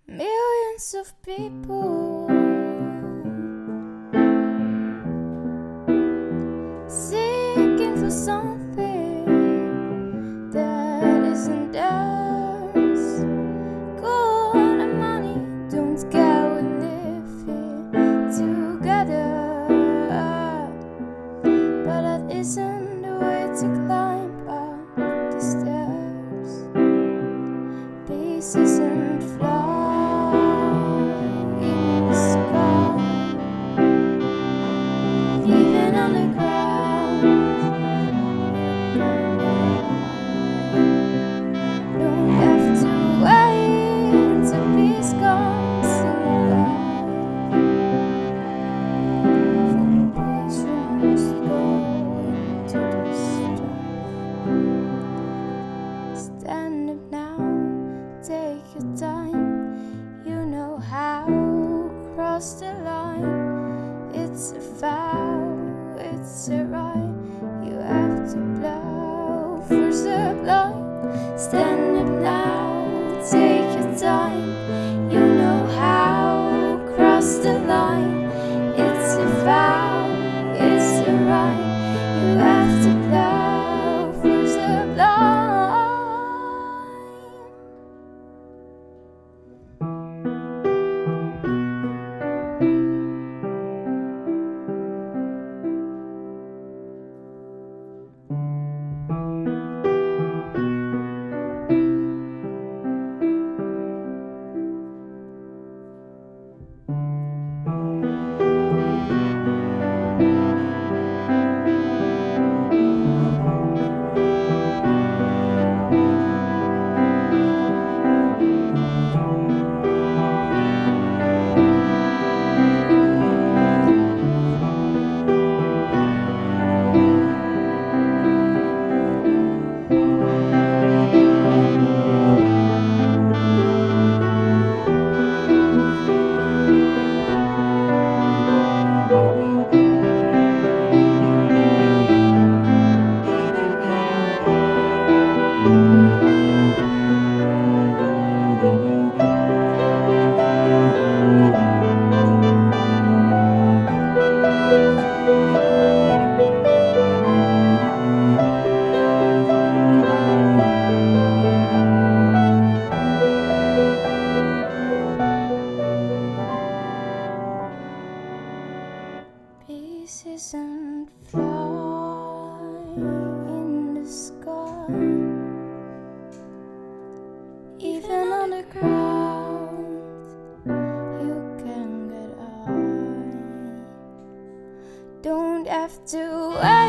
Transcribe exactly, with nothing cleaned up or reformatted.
Millions of people seeking for something that isn't theirs. Gold and money don't scare, we live here together, but that isn't the way to climb up the stairs. Peace isn't flying in the sky, even on the ground. Don't have to wait until peace comes in life. For peace you must go into the strife. Stand up now, take your time. You know how, cross the line. It's a vow, it's a right. You have to blow for sublime. Stand up now, take your time. You know how, cross the line. It's a vow, it's a right. You have to blow for sublime. Peace isn't flying in the sky, even on the ground. You can get high. Don't have to wait